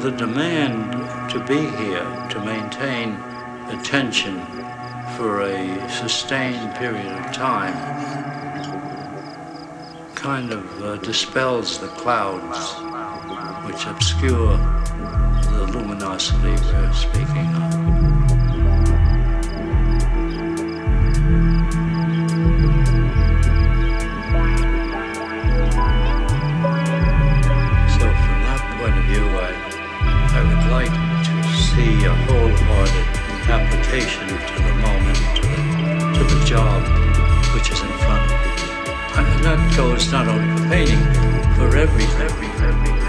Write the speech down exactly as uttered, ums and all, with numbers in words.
the demand to be here, to maintain attention for a sustained period of time, kind of uh, dispels the clouds which obscure the luminosity we're speaking of. So from that point of view, I, I would like to see a wholehearted application to the moment, to the, to the job which is in front of me. And that goes not only for painting, for every, every, every